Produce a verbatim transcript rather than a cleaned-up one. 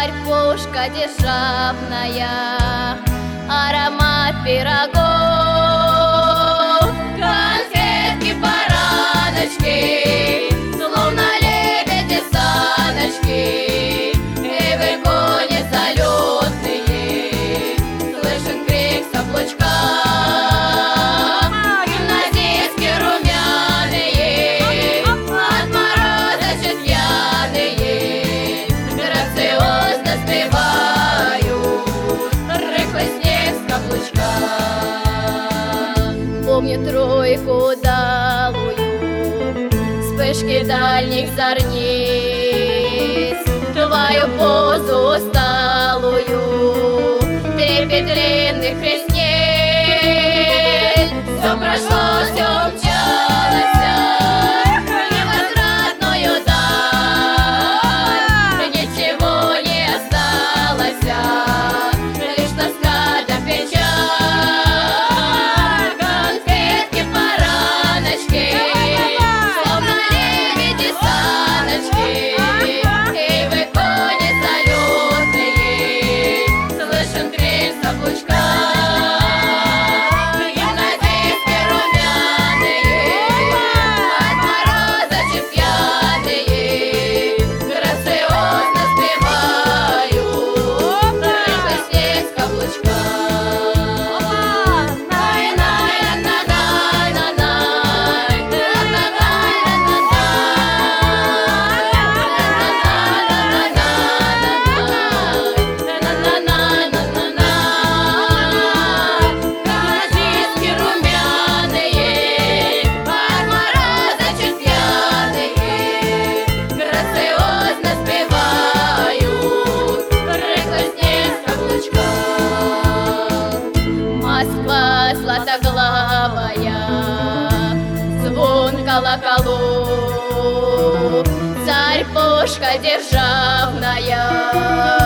Царь-пушка державная, аромат пирогов, конфетки, бараночки, словно лебеди саночки, и вы кони залетные, слышен крик с облачка. Гимназистки румяные, от мороза чуть пьяные, грациозно спевают рыхлый снег с каблучка. Помню тройку удалую, вспышки дальних зорниц, твою позу усталую, трепет длинных ресниц. Все прошло, все умчалось в невозвратную даль, ничего не осталось, лишь тоска да печаль. Конфетки, бараночки, словно лебеди саночки, и вы кони залетные, слышен крик с облачка. Гимназистки румяные, от мороза чуть пьяные, грациозно спевают рыхлый снег с каблучка. Гимназистки румяные, от мороза чуть пьяные, грациозно спевают рыхлый снег с каблучка. Москва златоглавая, звон колоколов, царь-пушка державная,